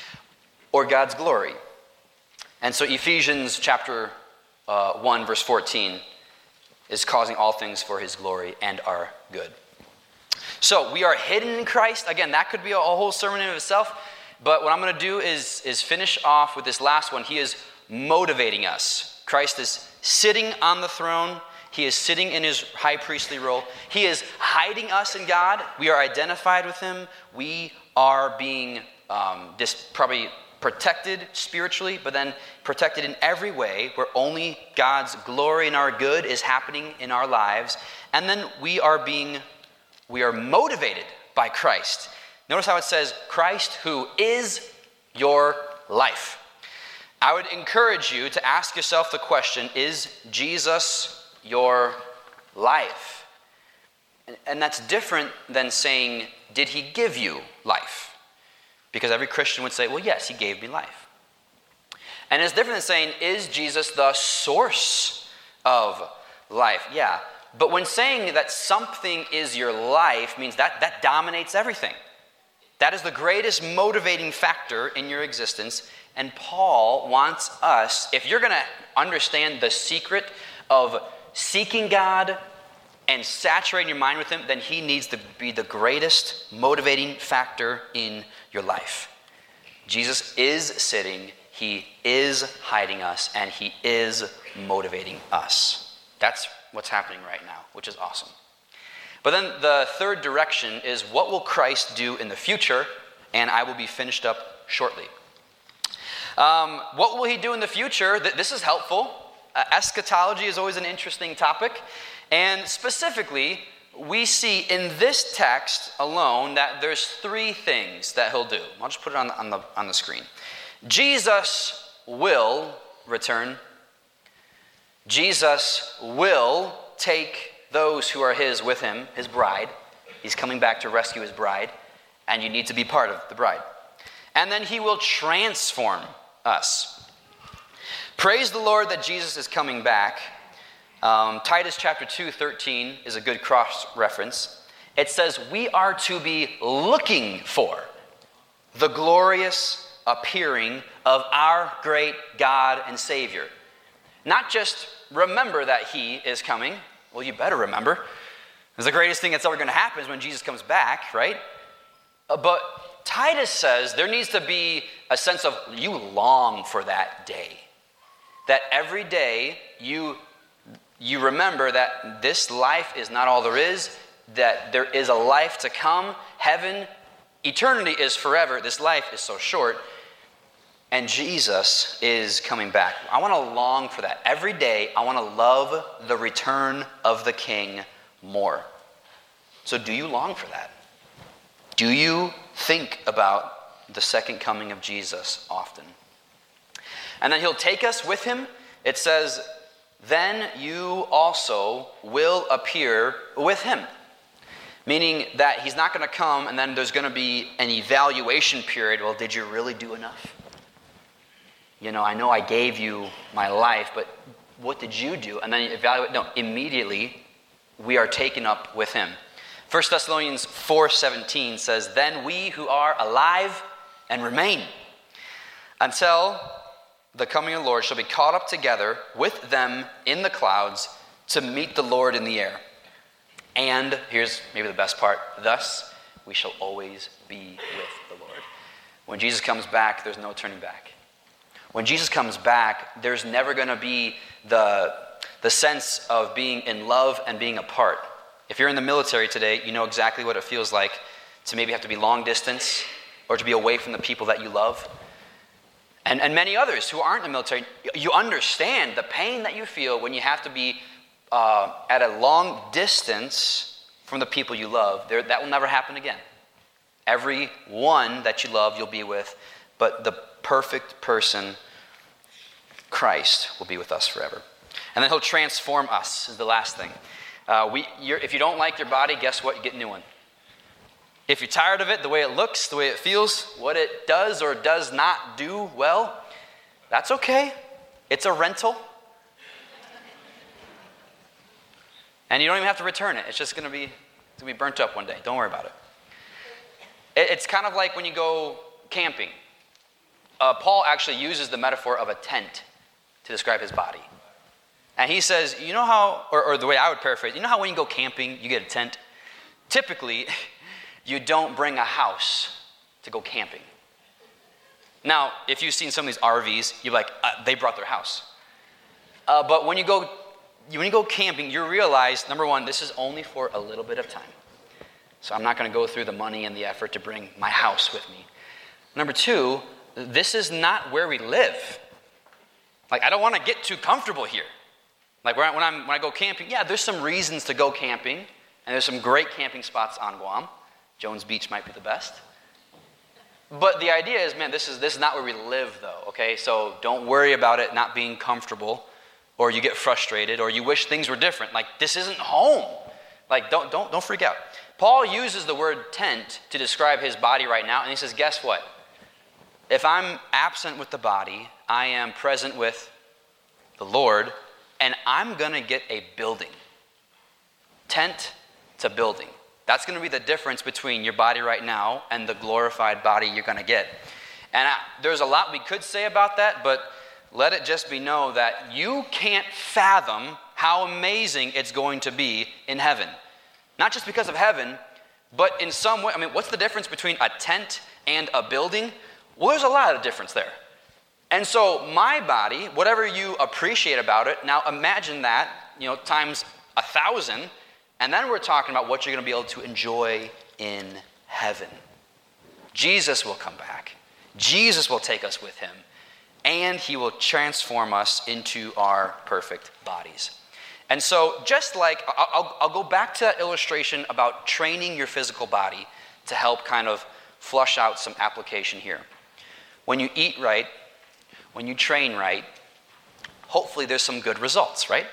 or God's glory. And so Ephesians chapter uh, one, verse fourteen, is causing all things for his glory and our good. So we are hidden in Christ. Again, that could be a, a whole sermon in itself. But what I'm going to do is, is finish off with this last one. He is motivating us. Christ is sitting on the throne. He is sitting in his high priestly role. He is hiding us in God. We are identified with him. We are being um, dis- probably protected spiritually, but then protected in every way where only God's glory and our good is happening in our lives. And then we are being, we are motivated by Christ. Notice how it says, Christ who is your life. I would encourage you to ask yourself the question, is Jesus your life? And that's different than saying, did he give you life? Because every Christian would say, well, yes, he gave me life. And it's different than saying, is Jesus the source of life? Yeah, but when saying that something is your life means that that dominates everything. That is the greatest motivating factor in your existence. And Paul wants us, if you're going to understand the secret of seeking God and saturating your mind with him, then he needs to be the greatest motivating factor in your life. Jesus is sitting, he is hiding us, and he is motivating us. That's what's happening right now, which is awesome. But then the third direction is, what will Christ do in the future? And I will be finished up shortly. Um, what will he do in the future? This is helpful. Uh, eschatology is always an interesting topic. And specifically, we see in this text alone that there's three things that he'll do. I'll just put it on the, on the, on the screen. Jesus will return. Jesus will take those who are his with him, his bride. He's coming back to rescue his bride, and you need to be part of the bride. And then he will transform us. Praise the Lord that Jesus is coming back. Um, Titus chapter two, thirteen is a good cross-reference. It says, we are to be looking for the glorious appearing of our great God and Savior. Not just remember that he is coming. Well, you better remember. Because the greatest thing that's ever going to happen is when Jesus comes back, right? Uh, but Titus says there needs to be a sense of you long for that day. That every day you, you remember that this life is not all there is, that there is a life to come. Heaven, eternity is forever. This life is so short. And Jesus is coming back. I want to long for that. Every day, I want to love the return of the King more. So do you long for that? Do you think about the second coming of Jesus often? And then he'll take us with him. It says, then you also will appear with him. Meaning that he's not going to come and then there's going to be an evaluation period. Well, did you really do enough? You know, I know I gave you my life, but what did you do? And then evaluate. No, immediately we are taken up with him. First Thessalonians four seventeen says, then we who are alive and remain until the coming of the Lord, shall be caught up together with them in the clouds to meet the Lord in the air. And here's maybe the best part. Thus, we shall always be with the Lord. When Jesus comes back, there's no turning back. When Jesus comes back, there's never going to be the, the sense of being in love and being apart. If you're in the military today, you know exactly what it feels like to maybe have to be long distance or to be away from the people that you love. And, and many others who aren't in the military, you understand the pain that you feel when you have to be uh, at a long distance from the people you love. There, that will never happen again. Every one that you love, you'll be with, but the perfect person, Christ, will be with us forever. And then he'll transform us, is the last thing. Uh, we, you're, if you don't like your body, guess what? You get a new one. If you're tired of it, the way it looks, the way it feels, what it does or does not do well, that's okay. It's a rental. And you don't even have to return it. It's just going to be it's going to be burnt up one day. Don't worry about it. it it's kind of like when you go camping. Uh, Paul actually uses the metaphor of a tent to describe his body. And he says, you know how, or, or the way I would paraphrase, you know how when you go camping, you get a tent? Typically, you don't bring a house to go camping. Now, if you've seen some of these R Vs, you're like, uh, they brought their house. Uh, but when you go when you go camping, you realize, number one, this is only for a little bit of time. So I'm not going to go through the money and the effort to bring my house with me. Number two, this is not where we live. Like, I don't want to get too comfortable here. Like, when, I, when, I'm, when I go camping, yeah, there's some reasons to go camping, and there's some great camping spots on Guam. Jones Beach might be the best. But the idea is, man, this is this is not where we live, though, okay? So don't worry about it not being comfortable, or you get frustrated, or you wish things were different. Like, this isn't home. Like, don't don't don't freak out. Paul uses the word tent to describe his body right now, and he says, guess what? If I'm absent with the body, I am present with the Lord, and I'm going to get a building. Tent to building. That's going to be the difference between your body right now and the glorified body you're going to get. And I, there's a lot we could say about that, but let it just be known that you can't fathom how amazing it's going to be in heaven. Not just because of heaven, but in some way. I mean, what's the difference between a tent and a building? Well, there's a lot of difference there. And so my body, whatever you appreciate about it, now imagine that, you know, times a thousand. And then we're talking about what you're going to be able to enjoy in heaven. Jesus will come back. Jesus will take us with him. And he will transform us into our perfect bodies. And so just like, I'll, I'll go back to that illustration about training your physical body to help kind of flush out some application here. When you eat right, when you train right, hopefully there's some good results, right?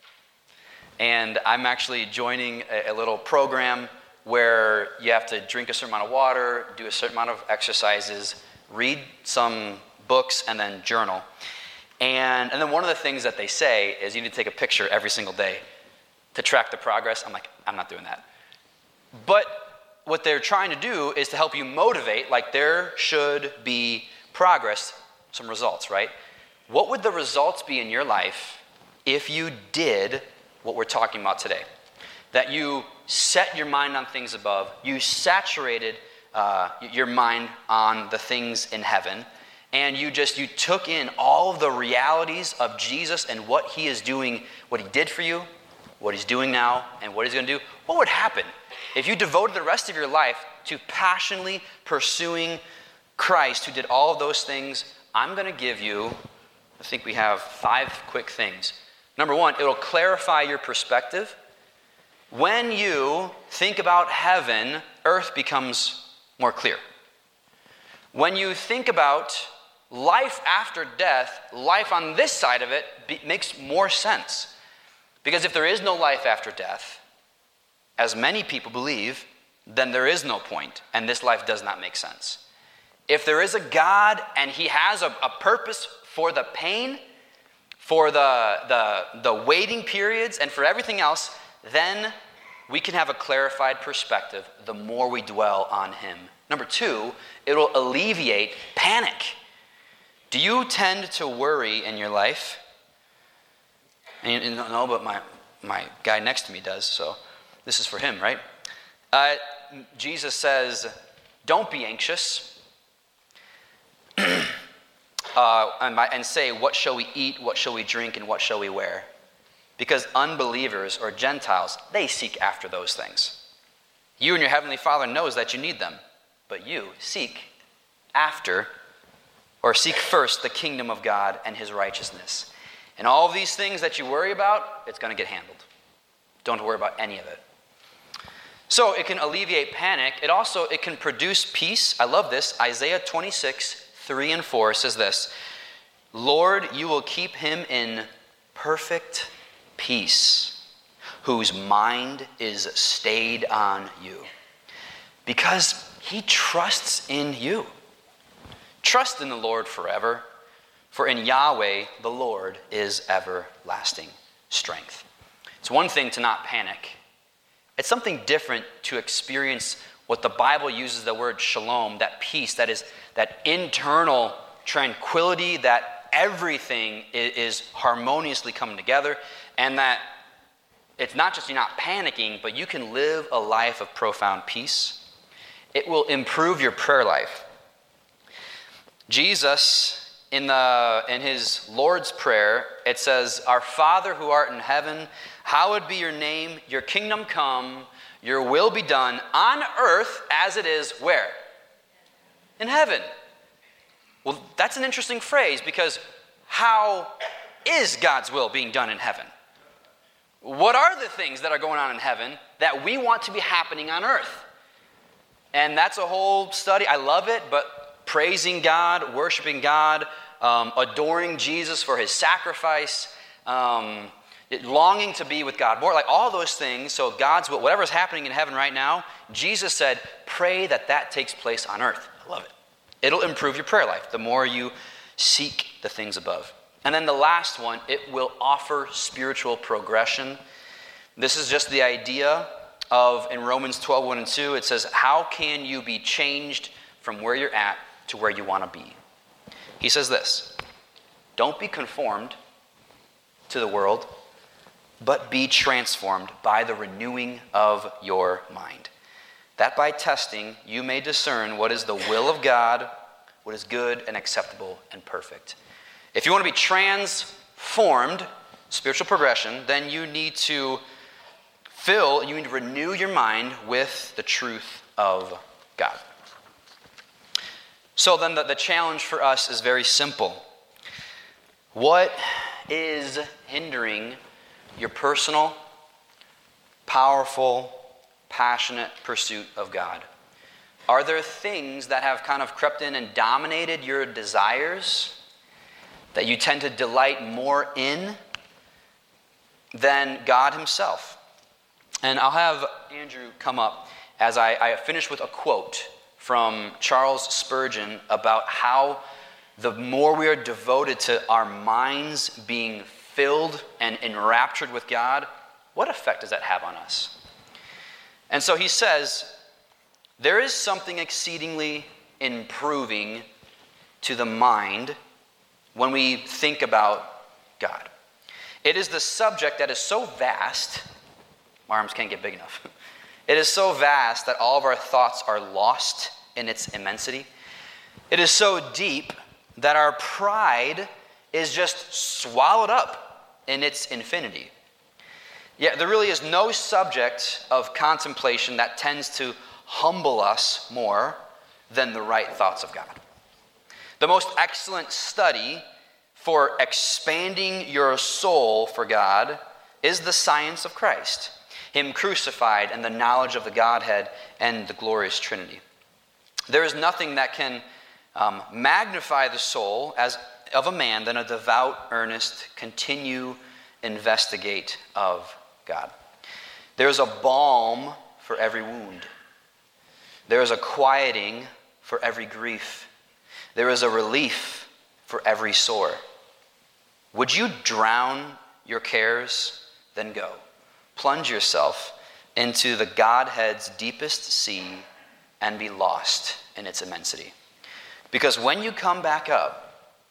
And I'm actually joining a, a little program where you have to drink a certain amount of water, do a certain amount of exercises, read some books, and then journal. And, and then one of the things that they say is you need to take a picture every single day to track the progress. I'm like, I'm not doing that. But what they're trying to do is to help you motivate, like there should be progress, some results, right? What would the results be in your life if you did what we're talking about today? That you set your mind on things above, you saturated uh, your mind on the things in heaven, and you just, you took in all of the realities of Jesus and what he is doing, what he did for you, what he's doing now, and what he's going to do. What would happen if you devoted the rest of your life to passionately pursuing Christ, who did all of those things? I'm going to give you, I think we have five quick things. Number one, it'll clarify your perspective. When you think about heaven, earth becomes more clear. When you think about life after death, life on this side of it be, makes more sense. Because if there is no life after death, as many people believe, then there is no point, and this life does not make sense. If there is a God and he has a, a purpose for the pain, for the, the, the waiting periods, and for everything else, then we can have a clarified perspective the more we dwell on him. Number two, it will alleviate panic. Do you tend to worry in your life? And you know, but my, my guy next to me does, so this is for him, right? Uh, Jesus says, don't be anxious. uh, and, by, and say, what shall we eat, what shall we drink, and what shall we wear? Because unbelievers or Gentiles, they seek after those things. You and your heavenly Father knows that you need them, but you seek after, or seek first the kingdom of God and his righteousness. And all of these things that you worry about, it's going to get handled. Don't worry about any of it. So it can alleviate panic. It also, it can produce peace. I love this. Isaiah twenty-six, three and four says this, Lord, you will keep him in perfect peace, whose mind is stayed on you, because he trusts in you. Trust in the Lord forever, for in Yahweh the Lord is everlasting strength. It's one thing to not panic. It's something different to experience what the Bible uses the word shalom, that peace, that is that internal tranquility, that everything is harmoniously coming together, and that it's not just you're not panicking, but you can live a life of profound peace. It will improve your prayer life. Jesus, in the in his Lord's Prayer, it says, Our Father who art in heaven, hallowed be your name, your kingdom come, your will be done on earth as it is where? In heaven. Well, that's an interesting phrase, because how is God's will being done in heaven? What are the things that are going on in heaven that we want to be happening on earth? And that's a whole study. I love it, but praising God, worshiping God, um, adoring Jesus for his sacrifice, um, longing to be with God more, like all those things. So God's will, whatever's happening in heaven right now, Jesus said, pray that that takes place on earth. I love it. It'll improve your prayer life the more you seek the things above. And then the last one, it will offer spiritual progression. This is just the idea of, in Romans twelve, one and two, it says, how can you be changed from where you're at to where you want to be? He says this, don't be conformed to the world, but be transformed by the renewing of your mind, that by testing you may discern what is the will of God, what is good and acceptable and perfect. If you want to be transformed, spiritual progression, then you need to fill, you need to renew your mind with the truth of God. So then the, the challenge for us is very simple. What is hindering your personal, powerful, passionate pursuit of God? Are there things that have kind of crept in and dominated your desires that you tend to delight more in than God himself? And I'll have Andrew come up as I, I finish with a quote from Charles Spurgeon about how the more we are devoted to our minds being filled and enraptured with God, what effect does that have on us? And so he says, there is something exceedingly improving to the mind when we think about God. It is the subject that is so vast, my arms can't get big enough. It is so vast that all of our thoughts are lost in its immensity. It is so deep that our pride is just swallowed up in its infinity. Yet there really is no subject of contemplation that tends to humble us more than the right thoughts of God. The most excellent study for expanding your soul for God is the science of Christ, him crucified, and the knowledge of the Godhead and the glorious Trinity. There is nothing that can um, magnify the soul as of a man than a devout, earnest, continue, investigate of God. There is a balm for every wound. There is a quieting for every grief. There is a relief for every sore. Would you drown your cares? Then go. Plunge yourself into the Godhead's deepest sea and be lost in its immensity. Because when you come back up,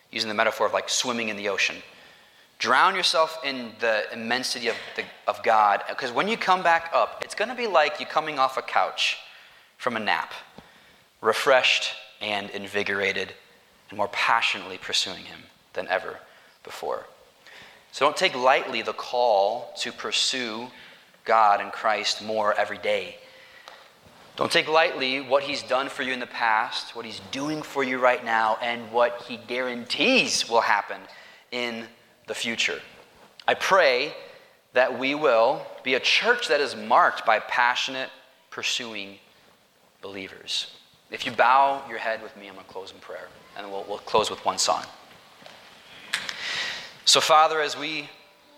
using the metaphor of like swimming in the ocean. Drown yourself in the immensity of, the, of God, because when you come back up, it's going to be like you coming off a couch from a nap, refreshed and invigorated and more passionately pursuing him than ever before. So don't take lightly the call to pursue God and Christ more every day. Don't take lightly what he's done for you in the past, what he's doing for you right now, and what he guarantees will happen in the future. I pray that we will be a church that is marked by passionate, pursuing believers. If you bow your head with me, I'm going to close in prayer, and we'll, we'll close with one song. So, Father, as we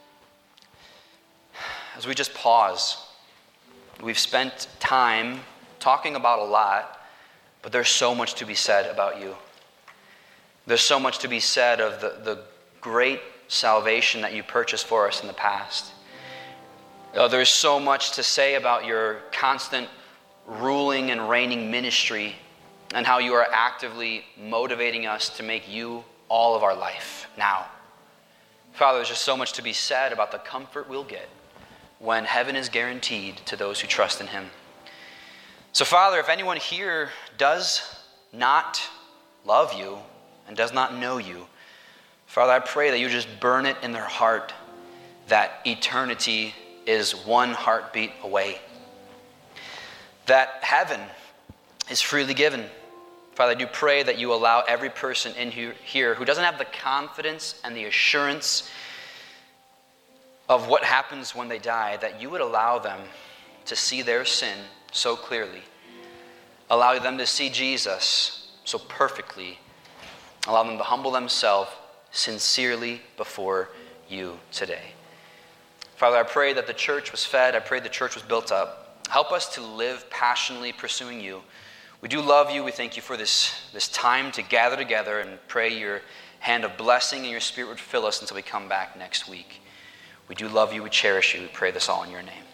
as we just pause, we've spent time talking about a lot, but there's so much to be said about you. There's so much to be said of the, the great salvation that you purchased for us in the past. Uh, there's so much to say about your constant ruling and reigning ministry and how you are actively motivating us to make you all of our life now. Father, there's just so much to be said about the comfort we'll get when heaven is guaranteed to those who trust in him. So, Father, if anyone here does not love you and does not know you, Father, I pray that you just burn it in their heart that eternity is one heartbeat away, that heaven is freely given. Father, I do pray that you allow every person in here who doesn't have the confidence and the assurance of what happens when they die, that you would allow them to see their sin so clearly, allow them to see Jesus so perfectly, allow them to humble themselves sincerely before you today. Father, I pray that the church was fed. I pray the church was built up. Help us to live passionately pursuing you. We do love you. We thank you for this, this time to gather together and pray your hand of blessing and your spirit would fill us until we come back next week. We do love you. We cherish you. We pray this all in your name.